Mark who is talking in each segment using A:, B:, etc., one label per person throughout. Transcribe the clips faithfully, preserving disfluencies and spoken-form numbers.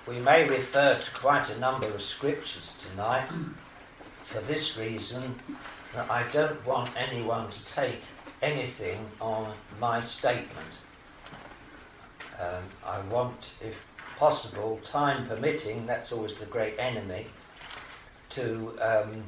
A: we may refer to quite a number of scriptures tonight for this reason, that I don't want anyone to take anything on my statement. Um, I want, if possible, time permitting, that's always the great enemy, to um,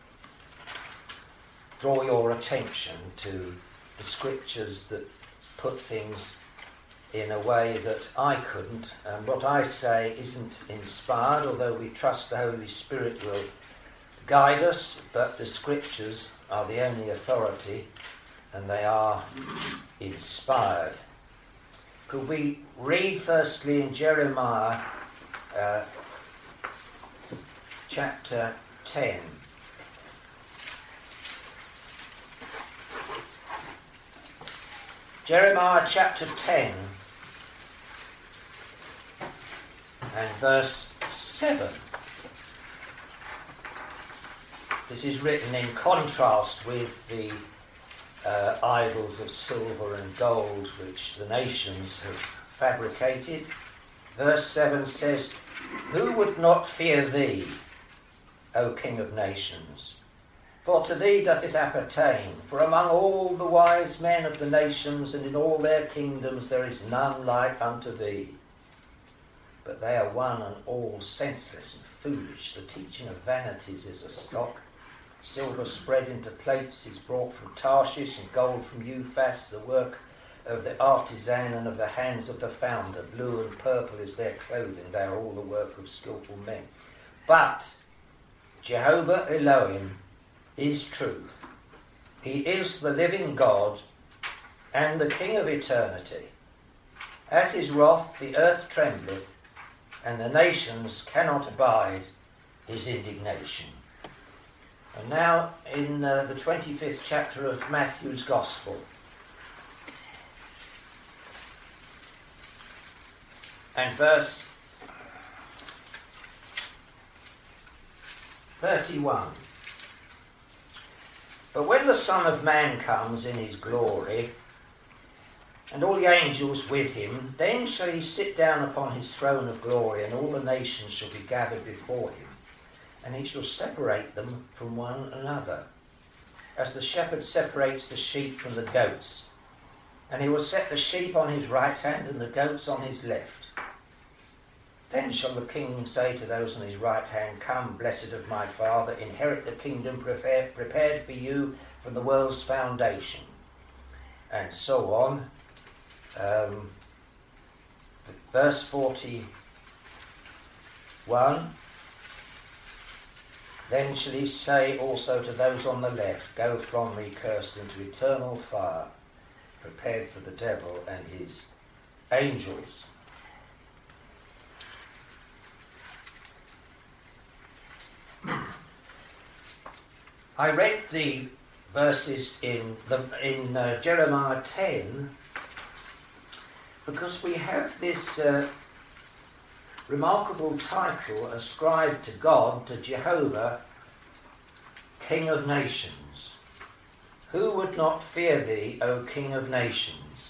A: draw your attention to the scriptures that put things in a way that I couldn't. And what I say isn't inspired, although we trust the Holy Spirit will guide us, but the scriptures are the only authority and they are inspired. Could we read firstly in Jeremiah uh, chapter ten. Jeremiah chapter ten and verse seven. This is written in contrast with the uh, idols of silver and gold which the nations have fabricated. Verse seven says, "Who would not fear thee, O King of nations? For to thee doth it appertain. For among all the wise men of the nations and in all their kingdoms there is none like unto thee. But they are one and all senseless and foolish. The teaching of vanities is a stock. Silver spread into plates is brought from Tarshish, and gold from Uphaz, the work of the artisan and of the hands of the founder. Blue and purple is their clothing. They are all the work of skillful men. But Jehovah Elohim is truth. He is the living God and the King of eternity. At his wrath the earth trembleth, and the nations cannot abide his indignation." And now in uh, the twenty-fifth chapter of Matthew's Gospel. And verse thirty-one. "But when the Son of Man comes in his glory, and all the angels with him, then shall he sit down upon his throne of glory, and all the nations shall be gathered before him. And he shall separate them from one another, as the shepherd separates the sheep from the goats. And he will set the sheep on his right hand and the goats on his left. Then shall the king say to those on his right hand, Come, blessed of my Father, inherit the kingdom prepared, prepared for you from the world's foundation." And so on. Um, verse forty-one. "Then shall he say also to those on the left, Go from me, cursed, into eternal fire, prepared for the devil and his angels." I read the verses in the in uh, Jeremiah ten because we have this uh, remarkable title ascribed to God, to Jehovah, King of nations. Who would not fear thee, O King of nations?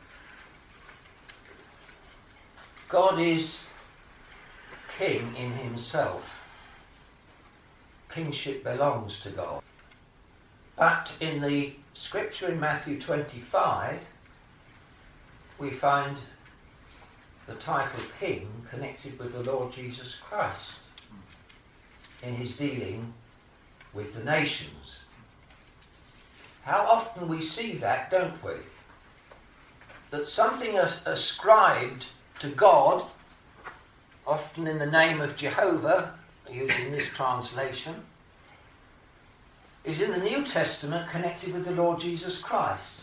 A: God is king in himself. Kingship belongs to God. But in the scripture in Matthew twenty-five, we find the title King connected with the Lord Jesus Christ in his dealing with the nations. How often we see that, don't we? That something as- ascribed to God, often in the name of Jehovah, using this translation, is in the New Testament connected with the Lord Jesus Christ.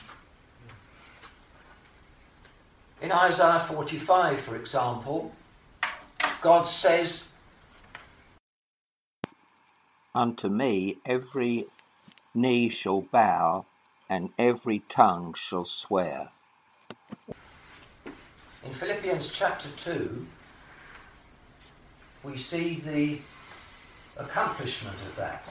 A: In Isaiah forty-five, for example, God says,
B: Unto me every knee shall bow, and every tongue shall swear.
A: In Philippians chapter two, we see the accomplishment of that.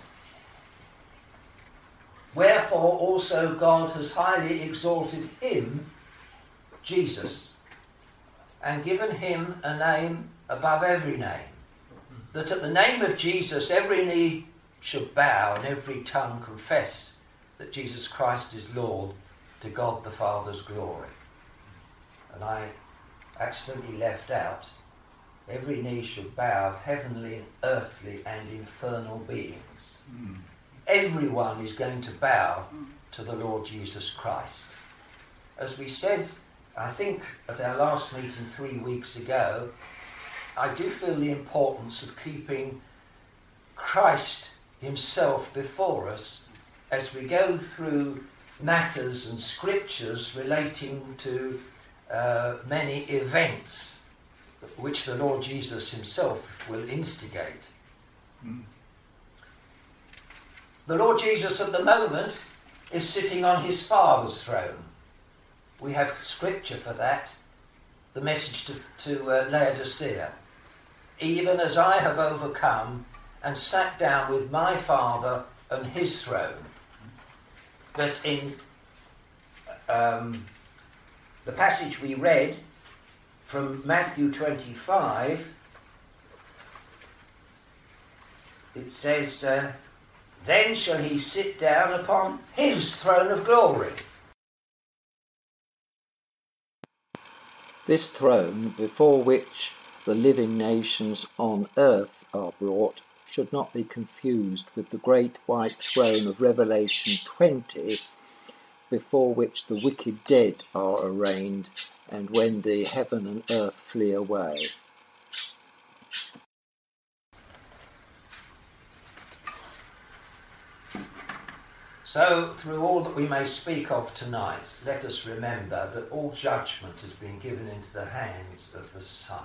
A: Wherefore also God has highly exalted him, Jesus, and given him a name above every name, that at the name of Jesus every knee should bow and every tongue confess that Jesus Christ is Lord, to God the Father's glory. And I accidentally left out, every knee should bow of heavenly, earthly and infernal beings. Mm. Everyone is going to bow to the Lord Jesus Christ. As we said, I think at our last meeting three weeks ago, I do feel the importance of keeping Christ himself before us as we go through matters and scriptures relating to uh, many events which the Lord Jesus himself will instigate. Mm. The Lord Jesus at the moment is sitting on his Father's throne. We have scripture for that, the message to, to uh, Laodicea. Even as I have overcome and sat down with my Father on his throne. But in um, the passage we read from Matthew twenty-five, it says, uh, then shall he sit down upon his throne of glory.
B: This throne, before which the living nations on earth are brought, should not be confused with the great white throne of Revelation twenty, before which the wicked dead are arraigned, and when the heaven and earth flee away.
A: So, through all that we may speak of tonight, let us remember that all judgment has been given into the hands of the Son.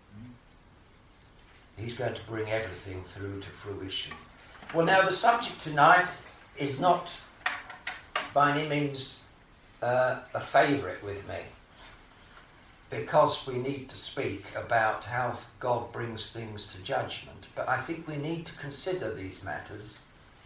A: He's going to bring everything through to fruition. Well, now the subject tonight is not by any means uh, a favourite with me, because we need to speak about how God brings things to judgment. But I think we need to consider these matters.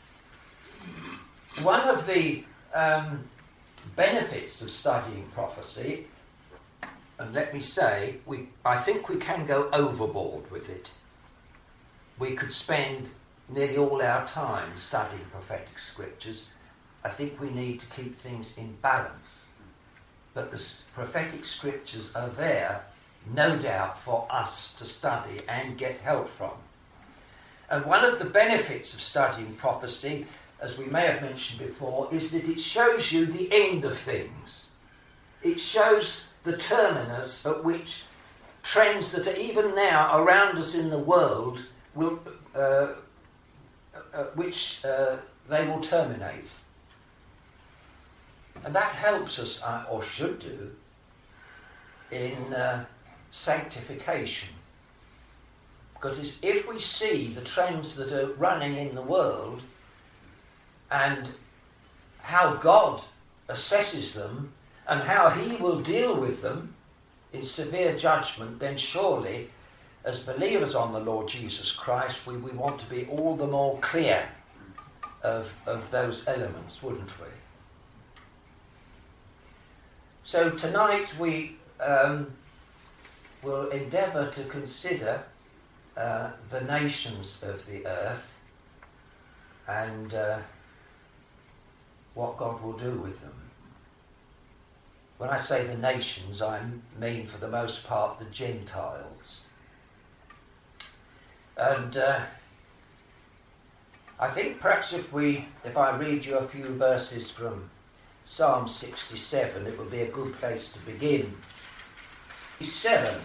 A: One of the um, benefits of studying prophecy, and let me say, we I think we can go overboard with it. We could spend nearly all our time studying prophetic scriptures. I think we need to keep things in balance. But the prophetic scriptures are there, no doubt, for us to study and get help from. And one of the benefits of studying prophecy, as we may have mentioned before, is that it shows you the end of things. It shows the terminus at which trends that are even now around us in the world will, uh, uh, which uh, they will terminate. And that helps us, uh, or should do, in uh, sanctification. Because if we see the trends that are running in the world and how God assesses them and how he will deal with them in severe judgment, then surely, as believers on the Lord Jesus Christ, we, we want to be all the more clear of, of those elements, wouldn't we? So tonight we um, will endeavour to consider uh, the nations of the earth and uh, what God will do with them. When I say the nations, I mean for the most part the Gentiles. And uh, I think perhaps if we, if I read you a few verses from Psalm sixty-seven, it would be a good place to begin. Seven.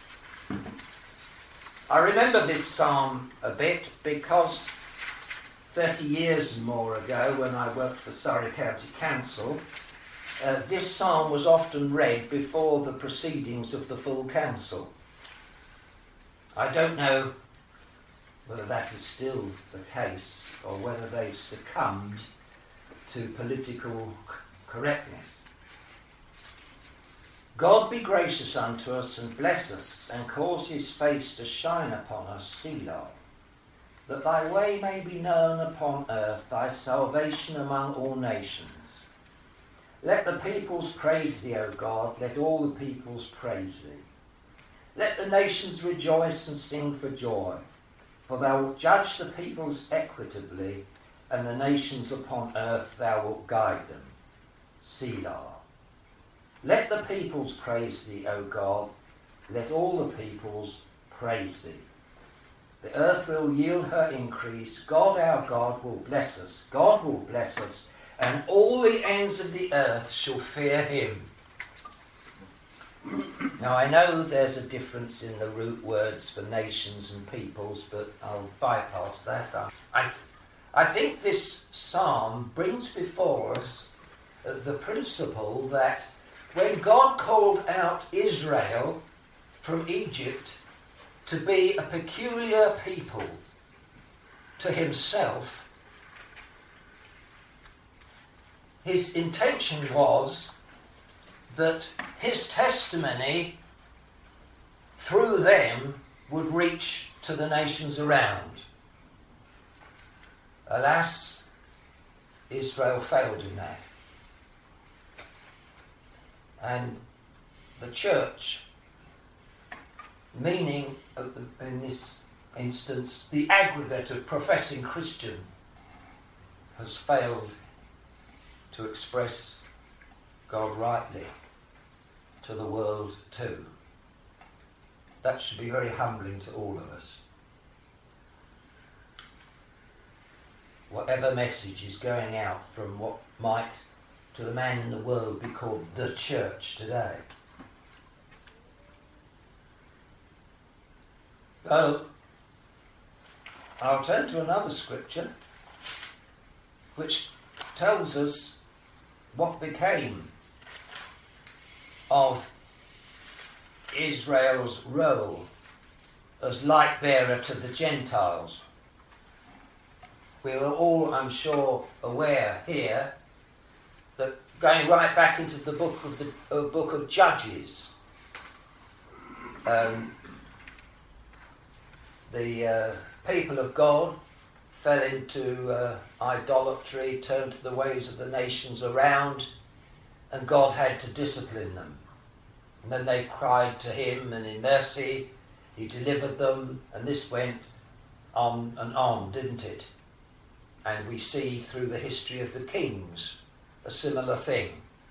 A: I remember this psalm a bit because thirty years and more ago, when I worked for Surrey County Council, uh, this psalm was often read before the proceedings of the full council. I don't know whether that is still the case or whether they've succumbed to political correctness. God be gracious unto us and bless us and cause his face to shine upon us, Selah, that thy way may be known upon earth, thy salvation among all nations. Let the peoples praise thee, O God, let all the peoples praise thee. Let the nations rejoice and sing for joy, for thou wilt judge the peoples equitably, and the nations upon earth thou wilt guide them. Selah. Let the peoples praise thee, O God. Let all the peoples praise thee. The earth will yield her increase. God our God will bless us. God will bless us, and all the ends of the earth shall fear him. Now I know there's a difference in the root words for nations and peoples, but I'll bypass that. I, th- I think this psalm brings before us uh, the principle that when God called out Israel from Egypt to be a peculiar people to himself, his intention was that his testimony through them would reach to the nations around. Alas, Israel failed in that. And the church, meaning in this instance the aggregate of professing Christian, has failed to express God rightly to the world too. That should be very humbling to all of us. Whatever message is going out from what might to the man in the world be called the church today. Well, I'll turn to another scripture which tells us what became of Israel's role as light bearer to the Gentiles. We are all, I'm sure, aware here that going right back into the book of the uh, book of Judges, um, the uh, people of God fell into uh, idolatry, turned to the ways of the nations around, and God had to discipline them. And then they cried to him, and in mercy he delivered them, and this went on and on, didn't it? And we see through the history of the kings a similar thing,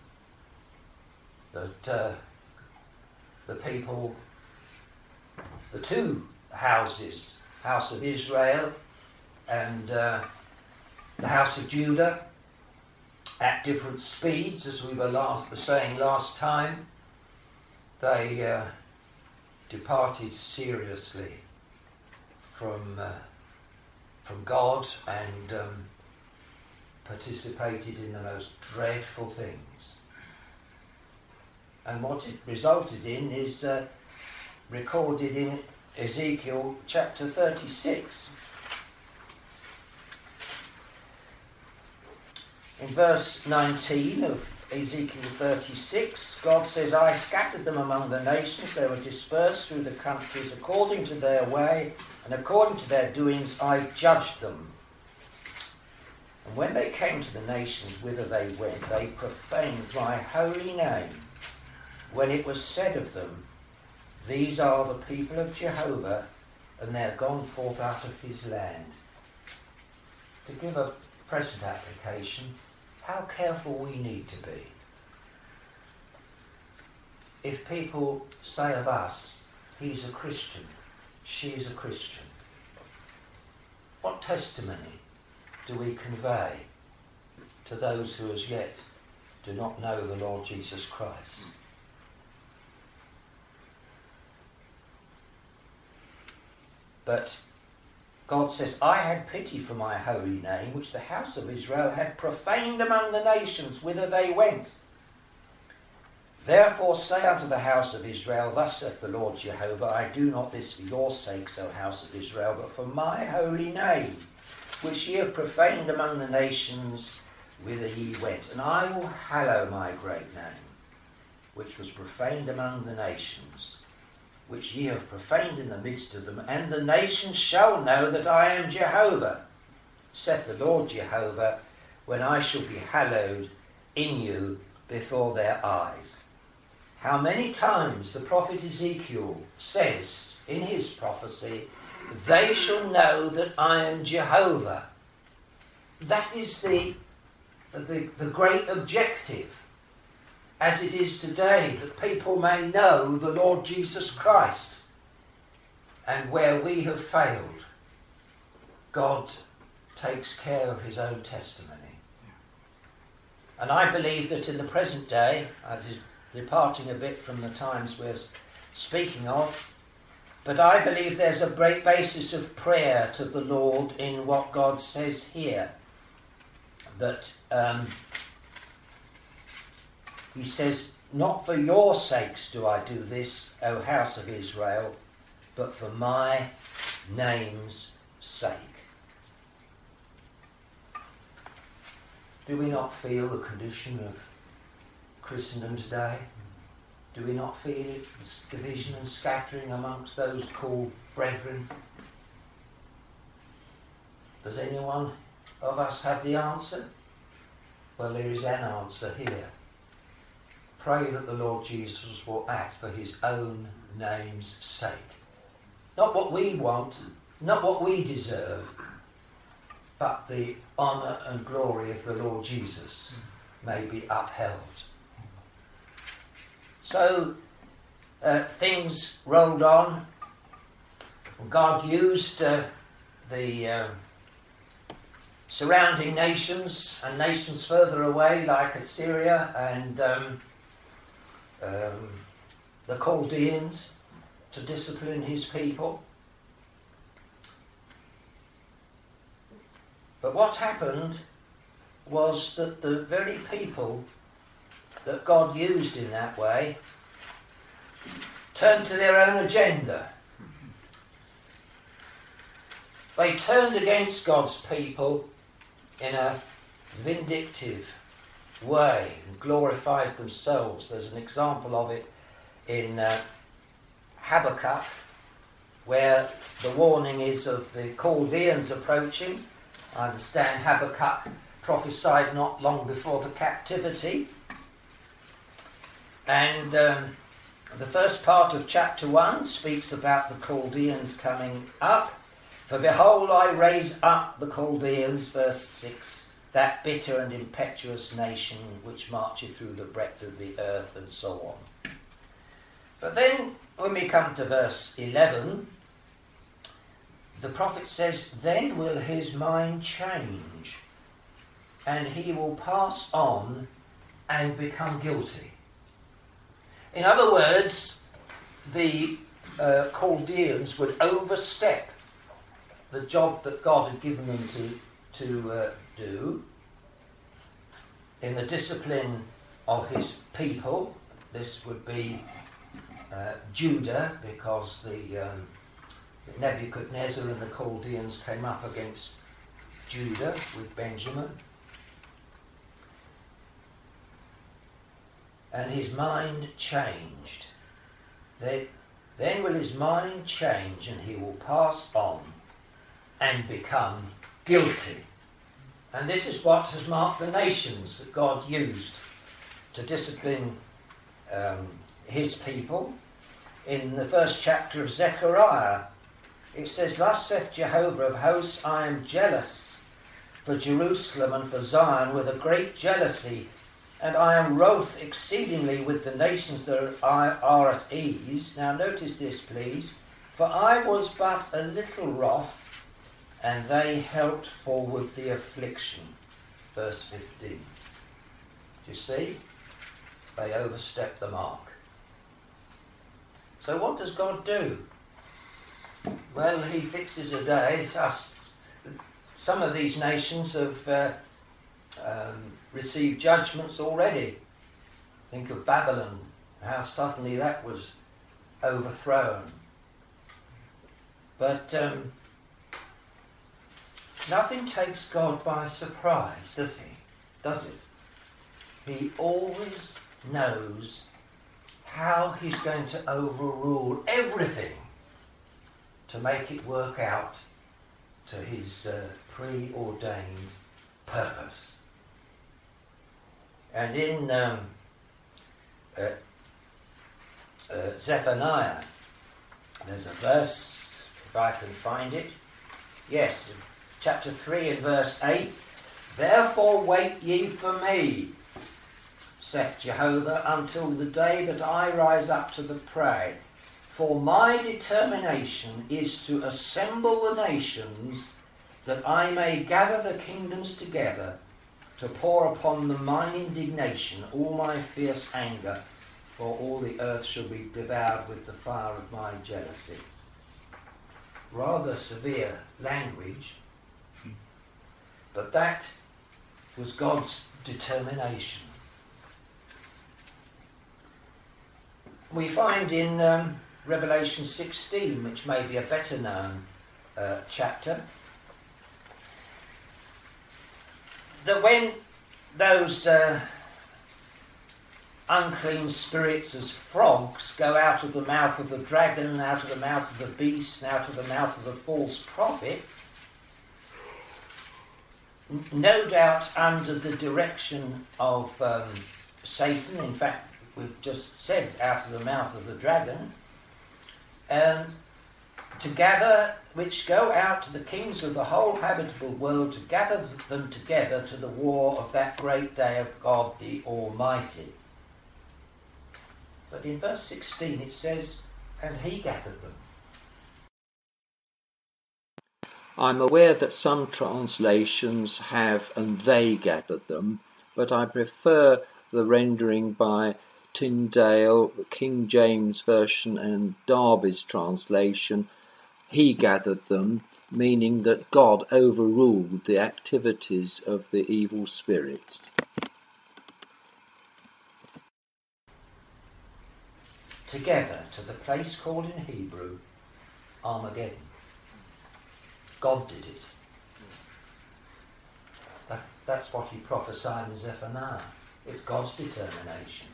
A: that uh, the people, the two houses, house of Israel and uh, the house of Judah, at different speeds, as we were last were saying last time, they uh, departed seriously from uh, from God and um, participated in the most dreadful things. And what it resulted in is uh, recorded in Ezekiel chapter thirty-six. In verse nineteen of Ezekiel thirty-six, God says, I scattered them among the nations, they were dispersed through the countries according to their way, and according to their doings I judged them. And when they came to the nations whither they went, they profaned my holy name, when it was said of them, these are the people of Jehovah, and they are gone forth out of his land. To give a present application, how careful we need to be. If people say of us, he's a Christian, she is a Christian, what testimony do we convey to those who as yet do not know the Lord Jesus Christ? But God says, I had pity for my holy name, which the house of Israel had profaned among the nations whither they went. Therefore say unto the house of Israel, thus saith the Lord Jehovah, I do not this for your sakes, O house of Israel, but for my holy name, which ye have profaned among the nations whither ye went. And I will hallow my great name, which was profaned among the nations, which ye have profaned in the midst of them, and the nations shall know that I am Jehovah, saith the Lord Jehovah, when I shall be hallowed in you before their eyes. how many times the prophet Ezekiel says in his prophecy, they shall know that I am Jehovah. That is the, the, the great objective, as it is today, that people may know the Lord Jesus Christ. And where we have failed, God takes care of his own testimony. And I believe that in the present day, I'm departing a bit from the times we're speaking of, but I believe there's a great basis of prayer to the Lord in what God says here. That um, he says, not for your sakes do I do this, O house of Israel, but for my name's sake. Do we not feel the condition of Christendom today? Do we not feel it, this division and scattering amongst those called brethren? Does anyone of us have the answer? Well, there is an answer here. Pray that the Lord Jesus will act for his own name's sake. Not what we want, not what we deserve, but the honour and glory of the Lord Jesus may be upheld. So uh, things rolled on. God used uh, the uh, surrounding nations and nations further away like Assyria and um, um, the Chaldeans to discipline his people. But what happened was that the very people that God used in that way turned to their own agenda. They turned against God's people in a vindictive way and glorified themselves. There's an example of it in uh, Habakkuk, where the warning is of the Chaldeans approaching. I understand Habakkuk prophesied not long before the captivity. And um, the first part of chapter one speaks about the Chaldeans coming up. For behold, I raise up the Chaldeans, verse six, that bitter and impetuous nation which marcheth through the breadth of the earth, and so on. But then, when we come to verse eleven, the prophet says, then will his mind change, and he will pass on and become guilty. In other words, the uh, Chaldeans would overstep the job that God had given them to, to uh, do in the discipline of his people. This would be uh, Judah, because the um, Nebuchadnezzar and the Chaldeans came up against Judah with Benjamin. And his mind changed. They, then will his mind change, and he will pass on and become guilty. And this is what has marked the nations that God used to discipline um, his people. In the first chapter of Zechariah, it says, thus saith Jehovah of hosts, I am jealous for Jerusalem and for Zion with a great jealousy, and I am wroth exceedingly with the nations that are at ease. Now notice this, please. For I was but a little wroth, and they helped forward the affliction. Verse fifteen. Do you see? They overstepped the mark. So what does God do? Well, he fixes a day. It's us. Some of these nations have uh, um, received judgments already. Think of Babylon, how suddenly that was overthrown. But um, nothing takes God by surprise, does he? Does it? He always knows how he's going to overrule everything to make it work out to his uh, preordained purpose. And in um, uh, uh, Zephaniah. There's a verse, if I can find it. Yes, chapter three and verse eight. Therefore wait ye for me, saith Jehovah, until the day that I rise up to the prey. For my determination is to assemble the nations, that I may gather the kingdoms together, to pour upon them mine indignation, all my fierce anger, for all the earth shall be devoured with the fire of my jealousy. Rather severe language, but that was God's determination. We find in um, Revelation sixteen, which may be a better known uh, chapter, that when those uh, unclean spirits as frogs go out of the mouth of the dragon, out of the mouth of the beast, and out of the mouth of the false prophet, n- no doubt under the direction of um, Satan, in fact we've just said out of the mouth of the dragon, um, to gather, which go out to the kings of the whole habitable world, to gather them together to the war of that great day of God the Almighty. But in verse sixteen it says, and he gathered them.
B: I'm aware that some translations have, and they gathered them, but I prefer the rendering by Tyndale, King James Version and Darby's translation, he gathered them, meaning that God overruled the activities of the evil spirits.
A: Together to the place called in Hebrew Armageddon. God did it. That, that's what he prophesied in Zephaniah. It's God's determination.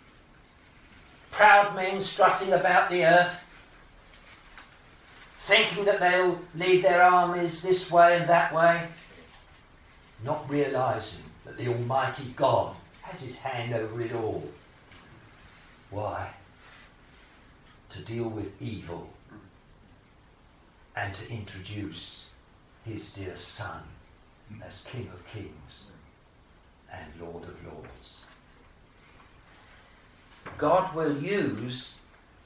A: Proud men strutting about the earth, thinking that they'll lead their armies this way and that way, not realising that the Almighty God has his hand over it all. Why? To deal with evil and to introduce his dear Son as King of Kings and Lord of Lords. God will use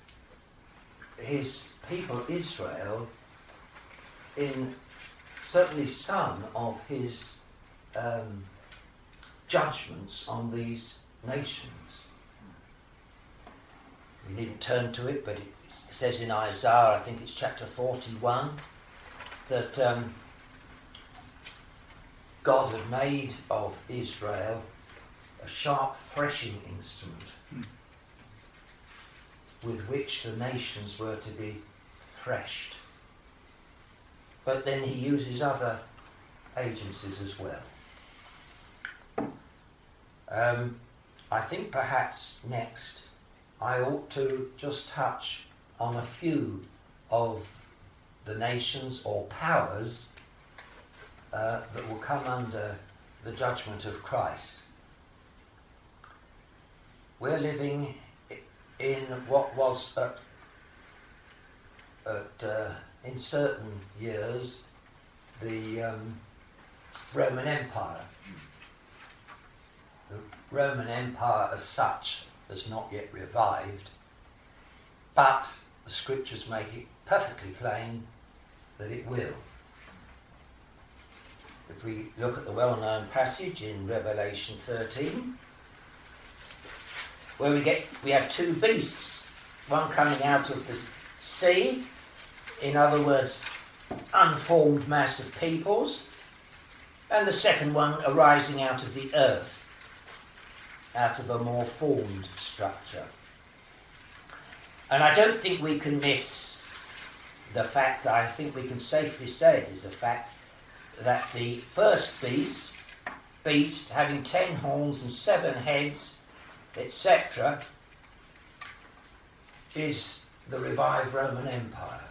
A: his people Israel in certainly some of his um, judgments on these nations. We needn't turn to it, but it says in Isaiah, I think it's chapter forty-one, that um, God had made of Israel a sharp threshing instrument hmm. with which the nations were to be threshed. But then he uses other agencies as well. Um, I think perhaps next I ought to just touch on a few of the nations or powers uh, that will come under the judgment of Christ. We're living in what was at, at uh, in certain years the um, Roman Empire. The Roman Empire as such has not yet revived, but the scriptures make it perfectly plain that it will. If we look at the well-known passage in Revelation thirteen, where we get we have two beasts, one coming out of the sea, in other words, unformed mass of peoples, and the second one arising out of the earth, out of a more formed structure. And I don't think we can miss the fact, I think we can safely say it is a fact, that the first beast, beast having ten horns and seven heads, et cetera, is the revived Roman Empire.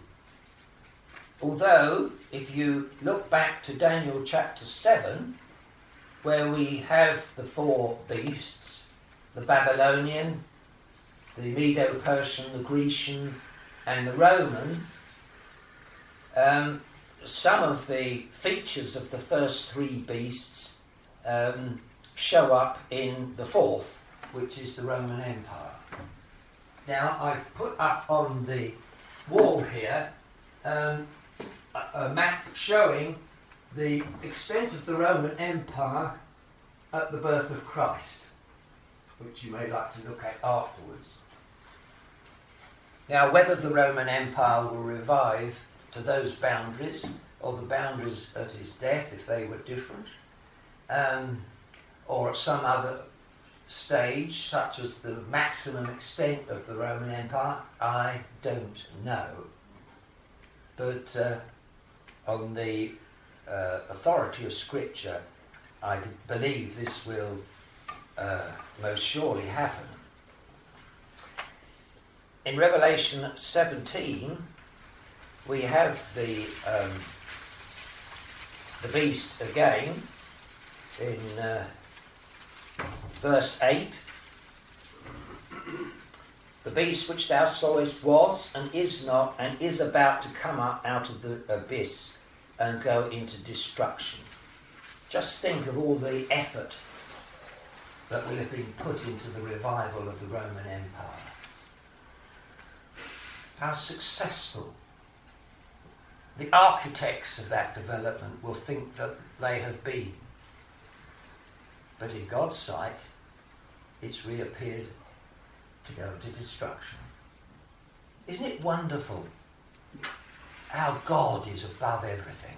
A: Although, if you look back to Daniel chapter seven, where we have the four beasts, the Babylonian, the Medo-Persian, the Grecian and the Roman, um, some of the features of the first three beasts um, show up in the fourth, which is the Roman Empire. Now, I've put up on the wall here um, a, a map showing the extent of the Roman Empire at the birth of Christ, which you may like to look at afterwards. Now, whether the Roman Empire will revive to those boundaries, or the boundaries at his death, if they were different, um, or at some other stage, such as the maximum extent of the Roman Empire, I don't know. But uh, on the uh, authority of Scripture, I believe this will uh, most surely happen. In Revelation seventeen, we have the um, the beast again in uh, verse eight. The beast which thou sawest was and is not and is about to come up out of the abyss and go into destruction. Just think of all the effort that will have been put into the revival of the Roman Empire. How successful. The architects of that development will think that they have been. But in God's sight, it's reappeared to go into destruction. Isn't it wonderful how God is above everything?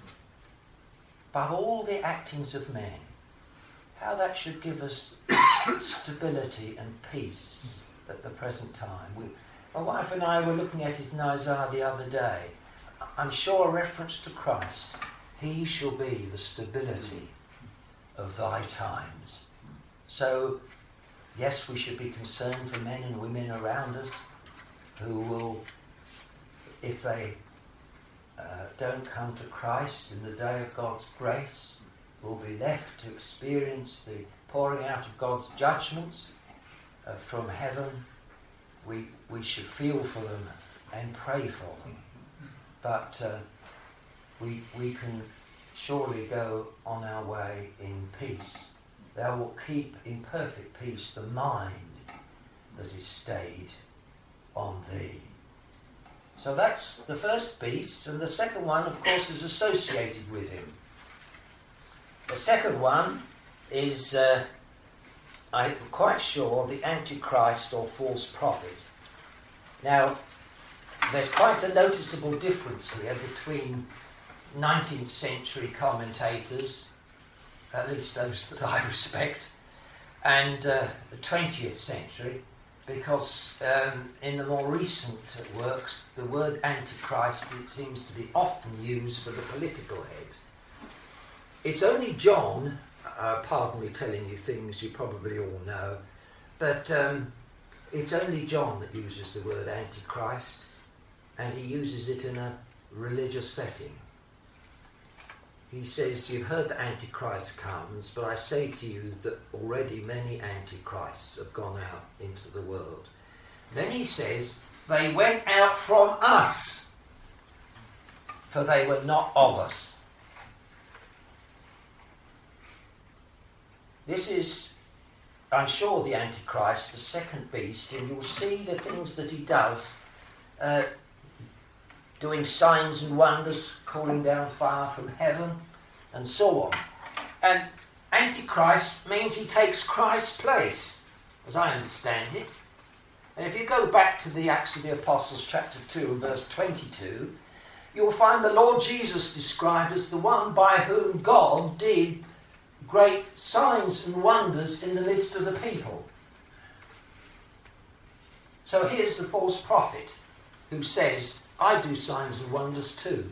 A: Above all the actings of men. How that should give us stability and peace at the present time. We, my wife and I were looking at it in Isaiah the other day. I'm sure a reference to Christ. He shall be the stability of thy times. So, yes, we should be concerned for men and women around us who will, if they uh, don't come to Christ in the day of God's grace, will be left to experience the pouring out of God's judgments uh, from heaven. We, we should feel for them and pray for them. But uh, we, we can surely go on our way in peace. Thou wilt keep in perfect peace the mind that is stayed on thee. So that's the first beast, and the second one, of course, is associated with him. The second one is, uh, I'm quite sure, the Antichrist or false prophet. Now, there's quite a noticeable difference here between nineteenth century commentators, at least those that I respect, and uh, the twentieth century, because um, in the more recent works, the word Antichrist, it seems to be often used for the political head. It's only John, uh, pardon me telling you things you probably all know, but um, it's only John that uses the word Antichrist, and he uses it in a religious setting. He says, you've heard that Antichrist comes, but I say to you that already many Antichrists have gone out into the world. Then he says, they went out from us, for they were not of us. This is, I'm sure, the Antichrist, the second beast, and you'll see the things that he does, uh, doing signs and wonders, calling down fire from heaven, and so on. And Antichrist means he takes Christ's place, as I understand it. And if you go back to the Acts of the Apostles, chapter two and verse twenty-two, you'll find the Lord Jesus described as the one by whom God did great signs and wonders in the midst of the people. So here's the false prophet who says, I do signs and wonders too.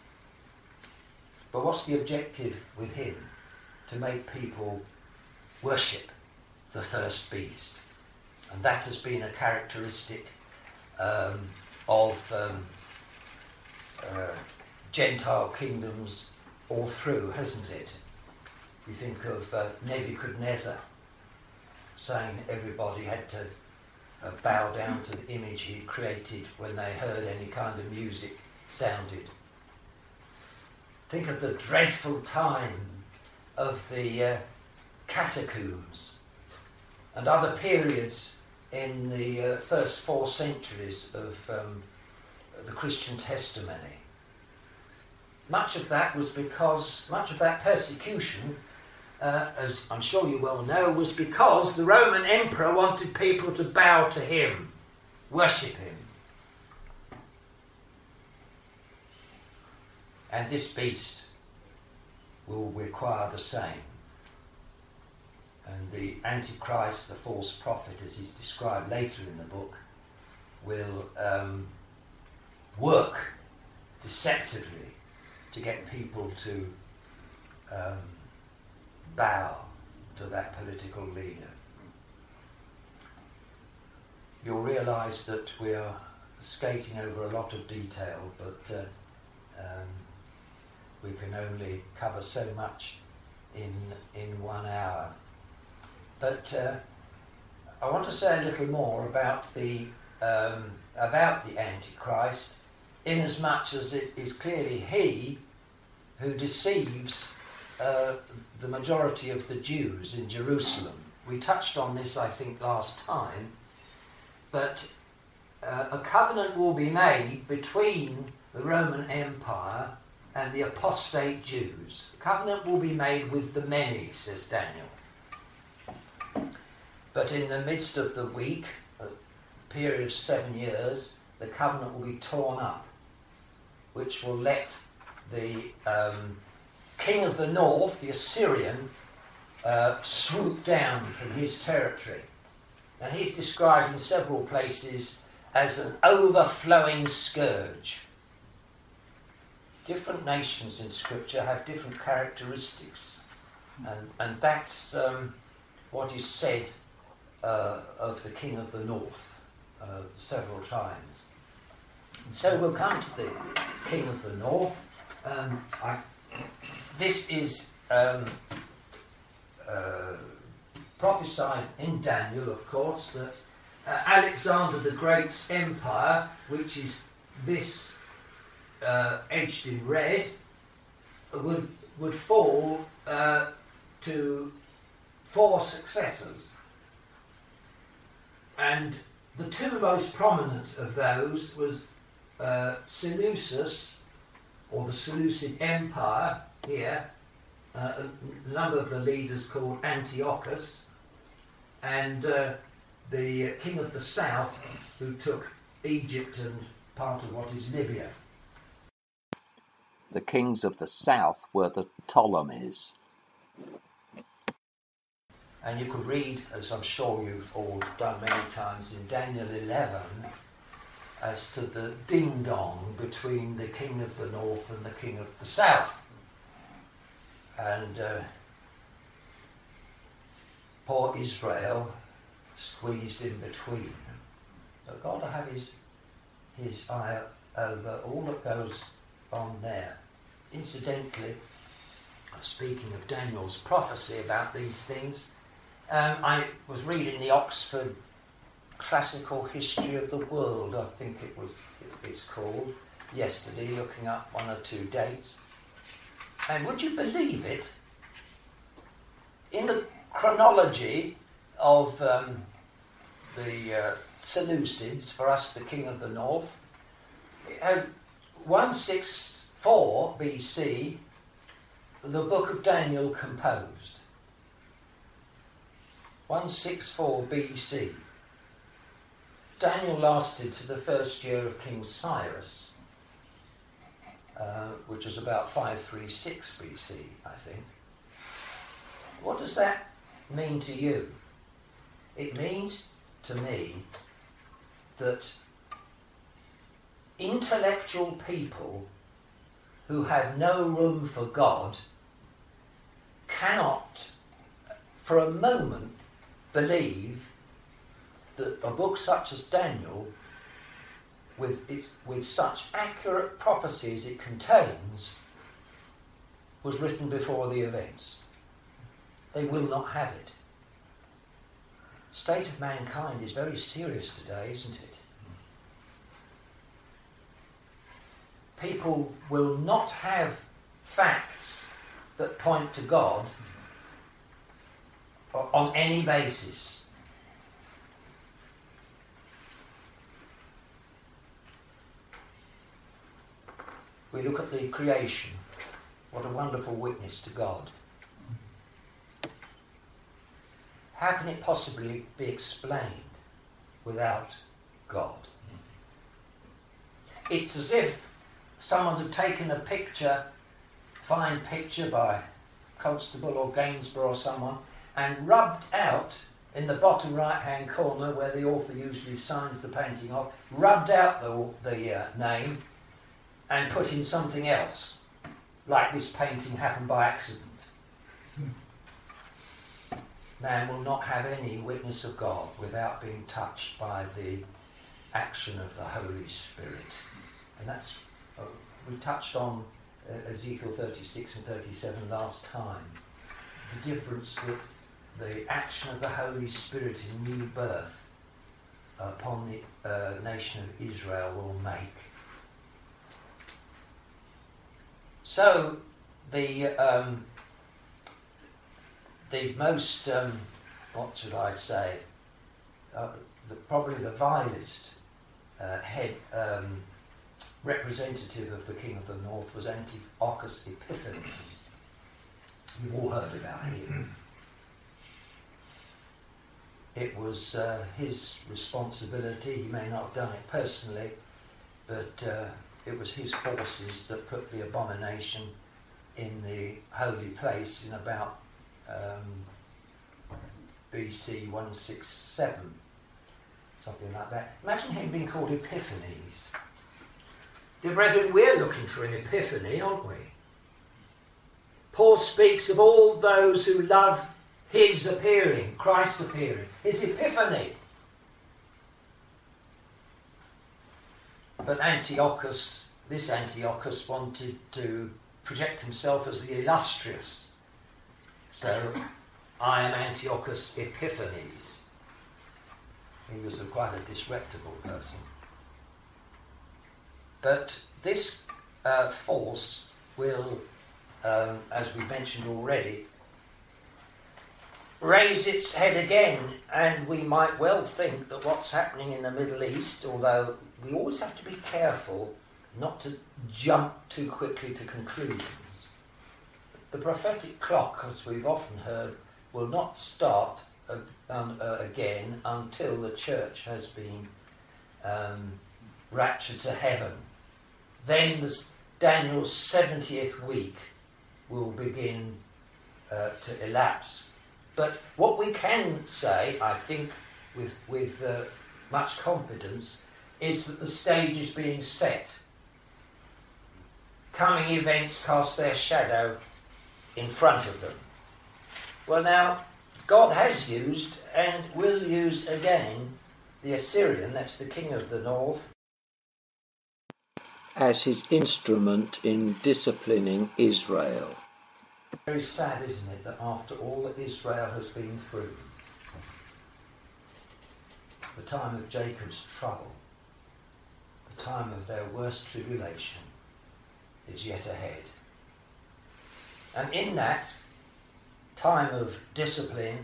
A: But what's the objective with him? To make people worship the first beast. And that has been a characteristic um, of um, uh, Gentile kingdoms all through, hasn't it? You think of uh, Nebuchadnezzar saying everybody had to uh, bow down to the image he created when they heard any kind of music sounded. Think of the dreadful time of the uh, catacombs and other periods in the uh, first four centuries of um, the Christian testimony. Much of that was because, much of that persecution, uh, as I'm sure you well know, was because the Roman emperor wanted people to bow to him, worship him. And this beast will require the same. And the Antichrist, the false prophet, as he's described later in the book, will um, work deceptively to get people to um, bow to that political leader. You'll realise that we are skating over a lot of detail, but uh, um, we can only cover so much in in one hour. But uh, I want to say a little more about the um, about the Antichrist, inasmuch as it is clearly he who deceives uh, the majority of the Jews in Jerusalem. We touched on this, I think, last time, but uh, a covenant will be made between the Roman Empire and the apostate Jews. The covenant will be made with the many, says Daniel. But in the midst of the week, a period of seven years, the covenant will be torn up, which will let the um, king of the north, the Assyrian, uh, swoop down from his territory. And he's described in several places as an overflowing scourge. Different nations in Scripture have different characteristics, and, and that's um, what is said uh, of the king of the north uh, several times. And so we'll come to the king of the north. Um, I, this is um, uh, prophesied in Daniel, of course, that uh, Alexander the Great's empire, which is this uh, edged in red, would would fall uh, to four successors, and the two most prominent of those was uh, Seleucus, or the Seleucid Empire here, uh, a number of the leaders called Antiochus, and uh, the king of the south who took Egypt and part of what is Libya.
B: The kings of the south were the Ptolemies.
A: And you could read, as I'm sure you've all done many times, in Daniel eleven, as to the ding-dong between the king of the north and the king of the south. And uh, poor Israel squeezed in between. But God will have his, his eye over all that goes on there. Incidentally, speaking of Daniel's prophecy about these things, um, I was reading the Oxford Classical History of the World, I think it was it's called, yesterday, looking up one or two dates. And would you believe it? In the chronology of um, the uh, Seleucids, for us the king of the north, uh, one sixty-four B C, the book of Daniel composed. one sixty-four B C. Daniel lasted to the first year of King Cyrus, uh, which was about five thirty-six B C, I think. What does that mean to you? It means to me that intellectual people who have no room for God cannot for a moment believe that a book such as Daniel, with its, with such accurate prophecies it contains, was written before the events. They will not have it. state of mankind is very serious today, isn't it? People will not have facts that point to God on any basis. We look at the creation. What a wonderful witness to God. How can it possibly be explained without God? It's as if someone had taken a picture, fine picture by Constable or Gainsborough or someone, and rubbed out in the bottom right-hand corner where the author usually signs the painting off, rubbed out the, the uh, name and put in something else, like this painting happened by accident. Man will not have any witness of God without being touched by the action of the Holy Spirit. And that's, uh, we touched on uh, Ezekiel thirty-six and thirty-seven last time. The difference that the action of the Holy Spirit in new birth upon the uh, nation of Israel will make. So, the um, the most, um, what should I say, uh, the, probably the vilest uh, head um, representative of the King of the North was Antiochus Epiphanes. You've all heard about him. It was uh, his responsibility. He may not have done it personally, but uh, it was his forces that put the abomination in the holy place in about um, B C one sixty-seven, something like that. Imagine him being called Epiphanes. Dear brethren, we're looking for an epiphany, aren't we? Paul speaks of all those who love his appearing, Christ's appearing, his epiphany. But Antiochus, this Antiochus wanted to project himself as the illustrious. So, I am Antiochus Epiphanes. He was a quite a disreputable person. But this uh, force will, um, as we mentioned already, raise its head again, and we might well think that what's happening in the Middle East, although we always have to be careful not to jump too quickly to conclusions. The prophetic clock, as we've often heard, will not start uh, um, uh, again until the church has been um, raptured to heaven. Then the, Daniel's seventieth week will begin uh, to elapse. But what we can say, I think, with, with uh, much confidence, is that the stage is being set. Coming events cast their shadow in front of them. Well now, God has used and will use again the Assyrian, that's the king of the north,
B: as his instrument in disciplining Israel.
A: Very sad, isn't it, that after all that Israel has been through, the time of Jacob's trouble, the time of their worst tribulation, is yet ahead. And in that time of discipline,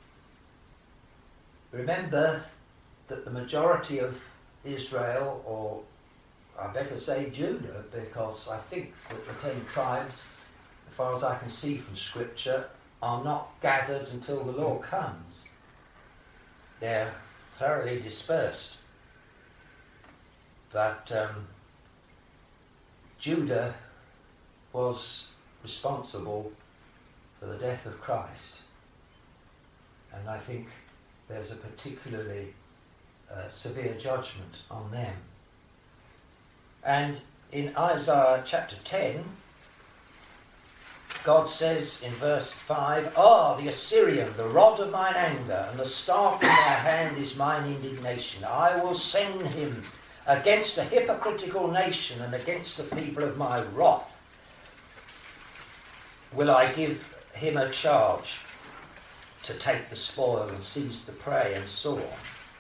A: remember that the majority of Israel, or I better say Judah, because I think that the ten tribes, as far as I can see from Scripture, are not gathered until the Lord comes. They're thoroughly dispersed. But um, Judah was responsible for the death of Christ. And I think there's a particularly uh, severe judgment on them. And in Isaiah chapter ten, God says in verse five, Ah, the Assyrian, the rod of mine anger, and the staff in their hand is mine indignation. I will send him against a hypocritical nation and against the people of my wrath. Will I give him a charge? to take the spoil and seize the prey and so on.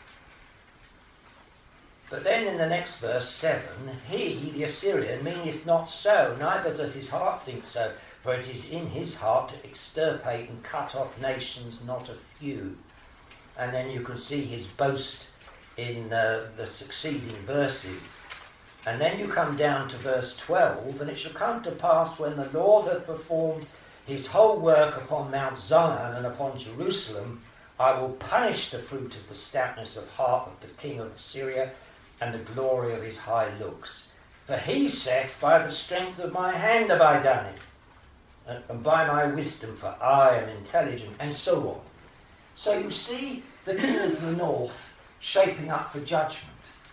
A: But then in the next verse, seven, he, the Assyrian, meaneth not so, neither doth his heart think so, for it is in his heart to extirpate and cut off nations, not a few. And then you can see his boast in uh, the succeeding verses. And then you come down to verse twelve, and it shall come to pass when the Lord hath performed his whole work upon Mount Zion and upon Jerusalem, I will punish the fruit of the stoutness of heart of the king of Assyria, and the glory of his high looks. For he saith, by the strength of my hand have I done it, and, and by my wisdom, for I am intelligent, and so on. So you see the king of the north shaping up for judgment.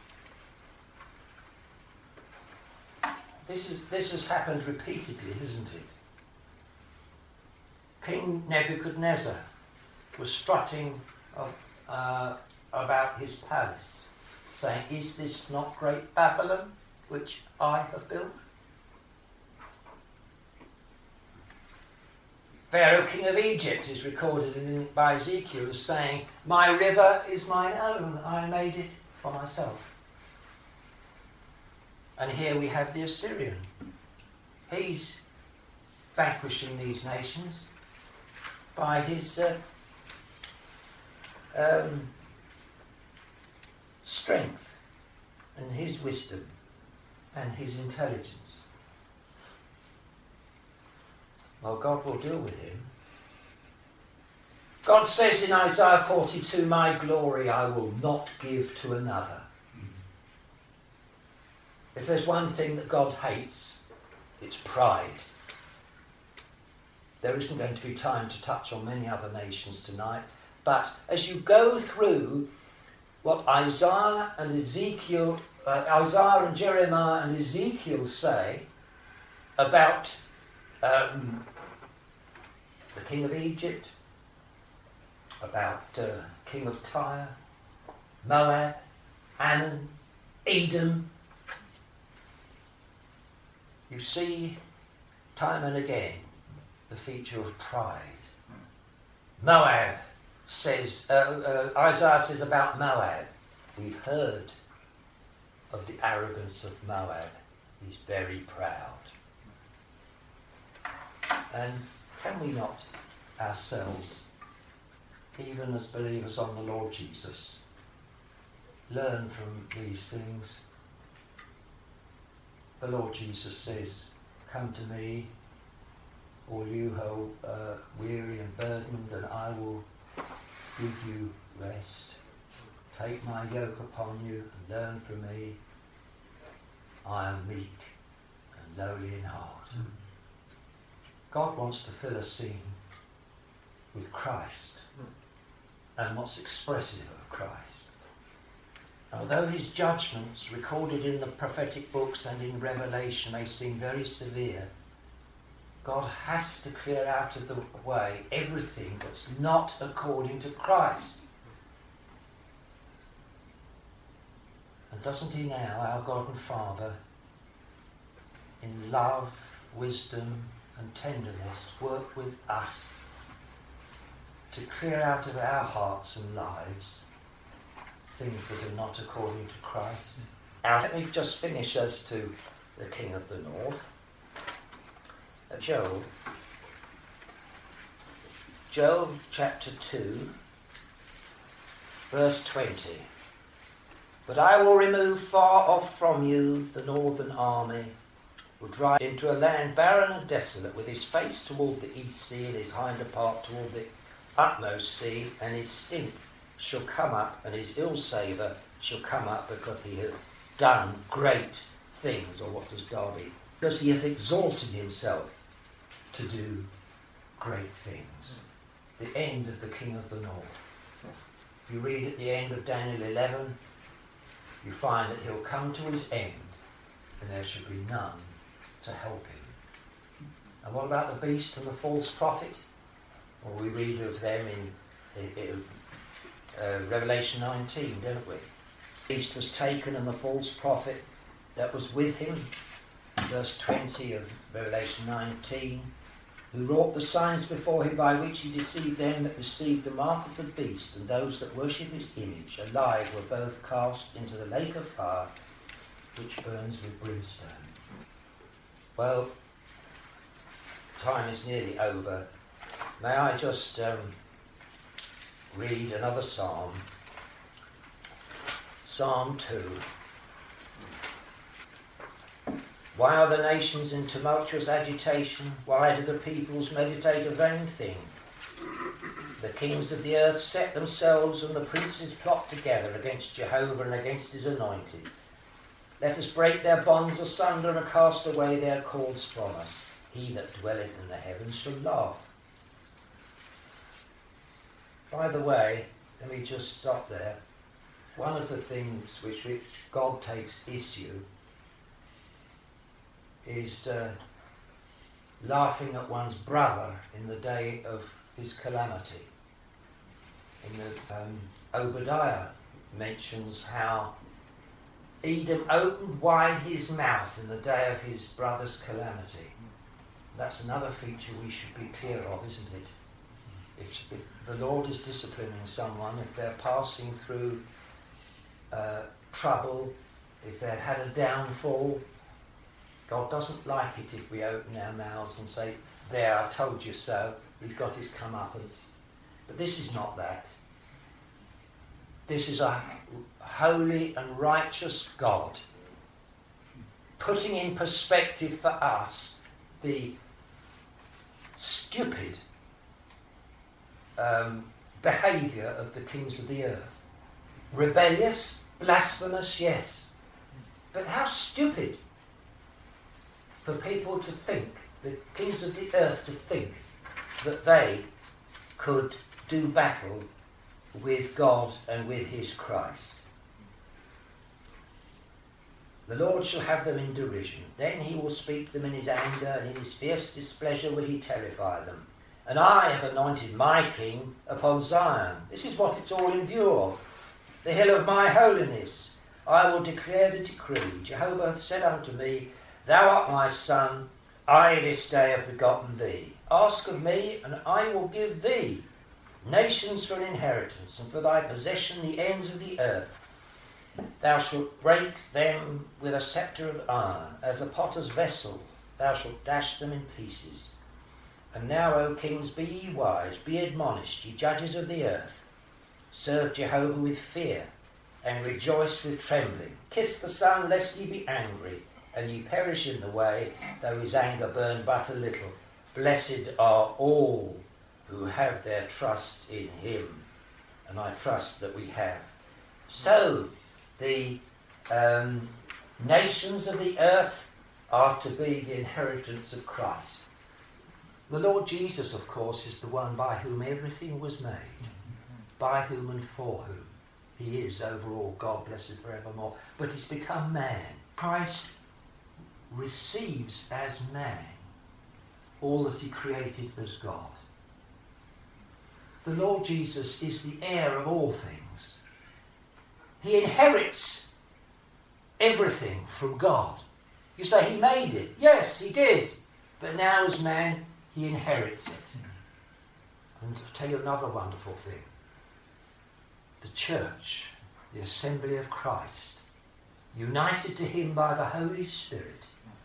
A: This is this has happened repeatedly, hasn't it? King Nebuchadnezzar was strutting of, uh, about his palace, saying, is this not great Babylon, which I have built? Pharaoh, king of Egypt, is recorded in, by Ezekiel as saying, my river is mine own, I made it for myself. And here we have the Assyrian. He's vanquishing these nations by his uh, um, strength and his wisdom and his intelligence. Well, God will deal with him. God says in Isaiah forty-two, my glory I will not give to another. If there's one thing that God hates, it's pride. There isn't going to be time to touch on many other nations tonight, but as you go through what Isaiah and Ezekiel, uh, Isaiah and Jeremiah and Ezekiel say about um, the king of Egypt, about uh, king of Tyre, Moab, Ammon, Edom, you see time and again the feature of pride. Moab says, uh, uh, Isaiah says about Moab, we've heard of the arrogance of Moab. He's very proud. And can we not ourselves, even as believers on the Lord Jesus, learn from these things? The Lord Jesus says, come to me, all you who are uh, weary and burdened, and I will give you rest. Take my yoke upon you and learn from me. I am meek and lowly in heart. Mm. God wants to fill a scene with Christ mm. and what's expressive of Christ. Although his judgments recorded in the prophetic books and in Revelation may seem very severe, God has to clear out of the way everything that's not according to Christ. And doesn't he now, our God and Father, in love, wisdom and tenderness, work with us to clear out of our hearts and lives things that are not according to Christ? Now, let me just finish as to the King of the North. Uh, Joel. Joel chapter two, verse twenty. But I will remove far off from you the northern army, will drive into a land barren and desolate, with his face toward the east sea and his hinder part toward the utmost sea, and his stink shall come up, and his ill savour shall come up, because he hath done great things. Or what does Darby? Because he hath exalted himself to do great things. The end of the King of the North. If you read at the end of Daniel eleven, you find that he'll come to his end, and there shall be none to help him. And what about the beast and the false prophet? Well, we read of them in, in, in Uh, Revelation nineteen, don't we? The beast was taken, and the false prophet that was with him, verse twenty of Revelation nineteen, who wrought the signs before him by which he deceived them that received the mark of the beast, and those that worship his image, alive were both cast into the lake of fire, which burns with brimstone. Well, time is nearly over. May I just um, read another psalm? Psalm two. Why are the nations in tumultuous agitation? Why do the peoples meditate a vain thing? The kings of the earth set themselves, and the princes plot together against Jehovah and against his anointed. Let us break their bonds asunder and cast away their cords from us. He that dwelleth in the heavens shall laugh. By the way, let me just stop there. One of the things which, which God takes issue is uh, laughing at one's brother in the day of his calamity. In the um, Obadiah mentions how Edom opened wide his mouth in the day of his brother's calamity. That's another feature we should be clear of, isn't it? If, if the Lord is disciplining someone, if they're passing through uh, trouble, if they've had a downfall, God doesn't like it if we open our mouths and say, there, I told you so. He's got his comeuppance. But this is not that. This is a holy and righteous God putting in perspective for us the stupid um, behaviour of the kings of the earth. Rebellious, blasphemous, yes. But how stupid for people to think, the kings of the earth to think, that they could do battle with God and with his Christ. The Lord shall have them in derision. Then he will speak them in his anger, and in his fierce displeasure will he terrify them. And I have anointed my king upon Zion. This is what it's all in view of. The hill of my holiness. I will declare the decree. Jehovah hath said unto me, Thou art my son, I this day have begotten thee. Ask of me, and I will give thee nations for an inheritance, and for thy possession the ends of the earth. Thou shalt break them with a sceptre of iron, as a potter's vessel, thou shalt dash them in pieces. And now, O kings, be ye wise, be admonished, ye judges of the earth. Serve Jehovah with fear, and rejoice with trembling. Kiss the Son, lest ye be angry, and ye perish in the way, though his anger burn but a little. Blessed are all who have their trust in him. And I trust that we have. So, the um, nations of the earth are to be the inheritance of Christ. The Lord Jesus, of course, is the one by whom everything was made. By whom and for whom. He is over all, God blessed forevermore. But he's become man. Christ receives as man all that he created as God. The Lord Jesus is the heir of all things. He inherits everything from God. You say he made it. Yes, he did. But now as man, he inherits it. And I'll tell you another wonderful thing. The church, the assembly of Christ, united to him by the Holy Spirit,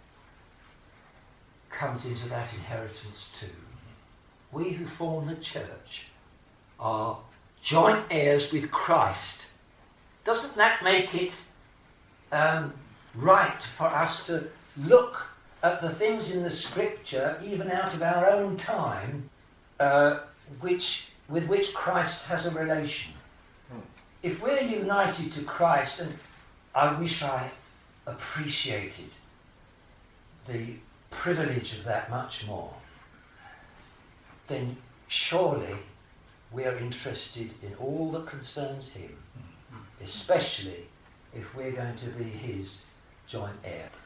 A: comes into that inheritance too. We who form the church are joint heirs with Christ. Doesn't that make it um, right for us to look at the things in the Scripture, even out of our own time, uh, which with which Christ has a relation? If we're united to Christ, and I wish I appreciated the privilege of that much more, then surely we are interested in all that concerns him, especially if we're going to be his joint heir.